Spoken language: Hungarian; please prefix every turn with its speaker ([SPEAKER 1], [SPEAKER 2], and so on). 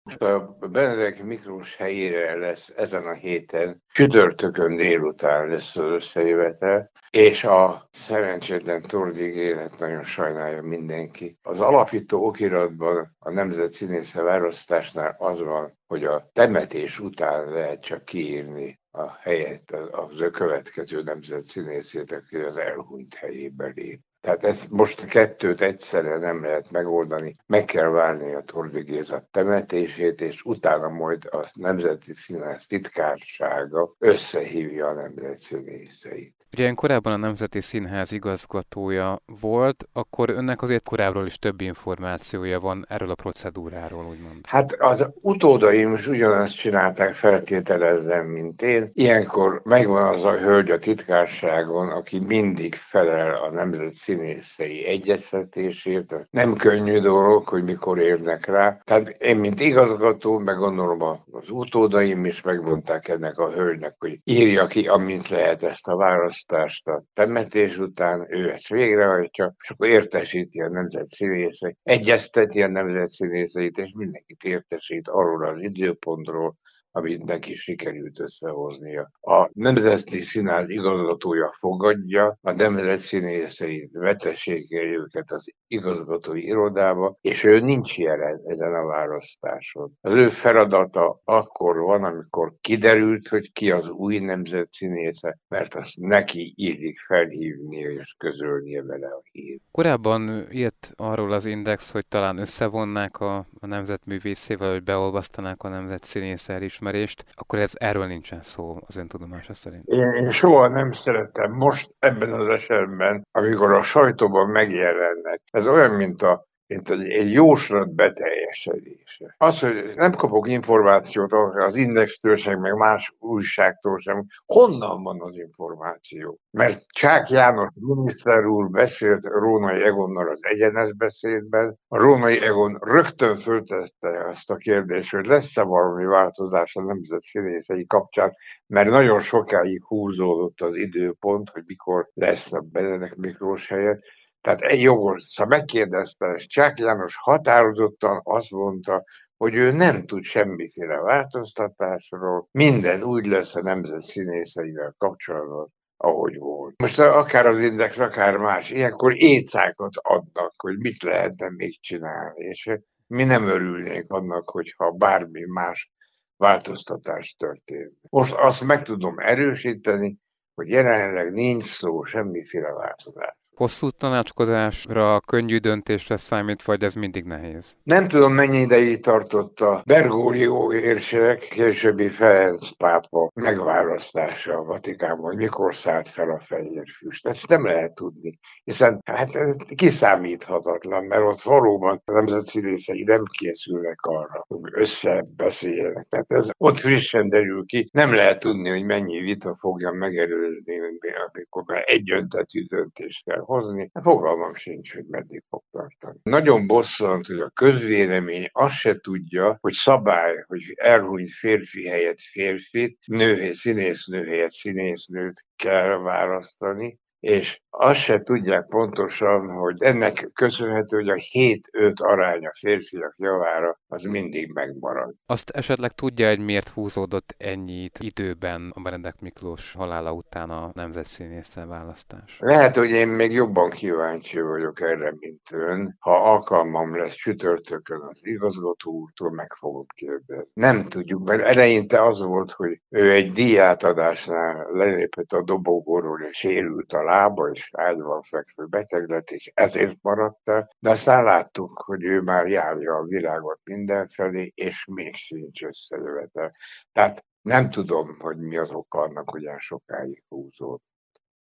[SPEAKER 1] Most a Benedek Miklós helyére lesz ezen a héten, csütörtökön délután lesz az összejövetel, és a szerencsétlen Tordi Gélet nagyon sajnálja mindenki. Az alapító okiratban a Nemzet Színésze választásnál az van, hogy a temetés után lehet csak kiírni a helyet az ő következő nemzet színészét, aki az elhunyt helyébe lép. Tehát ezt most a kettőt egyszerre nem lehet megoldani, meg kell várni a Tordi Géza temetését, és utána majd a Nemzeti Színház titkársága összehívja a nemzet színészeit.
[SPEAKER 2] Ugye ön korábban a Nemzeti Színház igazgatója volt, akkor önnek azért korábbról is több információja van erről a procedúráról, úgymond.
[SPEAKER 1] Hát az utódaim is ugyanazt csinálták, feltételezem, mint én. Ilyenkor megvan az a hölgy a titkárságon, aki mindig felel a nemzet színészei egyeztetésért. Nem könnyű dolog, hogy mikor érnek rá. Tehát én, mint igazgató, meg gondolom az utódaim is megmondták ennek a hölgynek, hogy írja ki, amint lehet ezt a választást a temetés után, ő ezt végrehajtja, és akkor értesíti a nemzet színészeit, egyezteti a nemzet színészeit, és mindenkit értesít arról az időpontról, amit neki sikerült összehoznia. A Nemzeti Színház igazgatója fogadja, a nemzet színészeit vetessék el őket az igazgatói irodába, és ő nincs jelen ezen a választáson. Az ő feladata akkor van, amikor kiderült, hogy ki az új nemzet színésze, mert azt neki illik felhívnia és közölnie vele a hírt.
[SPEAKER 2] Korábban írt arról az Index, hogy talán összevonnák a nemzetművészével, hogy beolvasztanák a nemzetszínész elismerést, akkor erről nincsen szó az ön tudomása szerint.
[SPEAKER 1] Én soha nem szerettem most ebben az esetben, amikor a sajtóban megjelennek. Ez olyan, mint egy jóslat beteljesedése. Az, hogy nem kapok információt az Indextől sem, meg más újságtól sem, honnan van az információ? Mert Csák János miniszter úr beszélt Rónai Egonnal az egyenes beszédben, a Rónai Egon rögtön föltette azt a kérdést, hogy lesz-e valami változás a nemzet színészei kapcsán, mert nagyon sokáig húzódott az időpont, hogy mikor lesz a Benedek Miklós helyett. Tehát egy jogos, szóval megkérdezte, és Csák János határozottan azt mondta, hogy ő nem tud semmiféle változtatásról, minden úgy lesz a nemzet színészeivel kapcsolatban, ahogy volt. Most akár az Index, akár más, ilyenkor écákat adnak, hogy mit lehetne még csinálni, és mi nem örülnénk annak, hogyha bármi más változtatás történt. Most azt meg tudom erősíteni, hogy jelenleg nincs szó semmiféle változás.
[SPEAKER 2] Hosszú tanácskozásra, könnyű döntésre számít, vagy ez mindig nehéz?
[SPEAKER 1] Nem tudom, mennyi ideig tartott a Bergoglio érsek, későbbi Ferenc pápa megválasztása a Vatikánban, mikor szállt fel a fehér füst. Ezt nem lehet tudni, hiszen hát ez kiszámíthatatlan, mert ott valóban a nemzetszínészei nem készülnek arra, hogy összebeszéljenek. Tehát ez ott frissen derül ki, nem lehet tudni, hogy mennyi vita fogja megelőzni, amikor már egyöntetű döntést kell hozni. Fogalmam sincs, hogy meddig fog tartani. Nagyon bosszant, hogy a közvélemény azt se tudja, hogy szabály, hogy elhunyt férfi helyett férfit, színésznő helyett színésznőt kell választani, és azt se tudják pontosan, hogy ennek köszönhető, hogy a 7-5 arány a férfiak javára az mindig megmarad.
[SPEAKER 2] Azt esetleg tudja, hogy miért húzódott ennyit időben a Benedek Miklós halála után a nemzetszínésszel választás?
[SPEAKER 1] Lehet, hogy én még jobban kíváncsi vagyok erre, mint ön. Ha alkalmam lesz csütörtökön az igazgató úrtól, meg fogom kérdezni. Nem tudjuk, mert eleinte az volt, hogy ő egy díjátadásnál lelépett a dobogóról, és sérült a lába, és ágyban fekvő beteg lett, és ezért maradt el. De aztán láttuk, hogy ő már járja a világot mindenfelé, és még sincs összejövetel. Tehát nem tudom, hogy mi az oka annak, hogy olyan sokáig húzódott.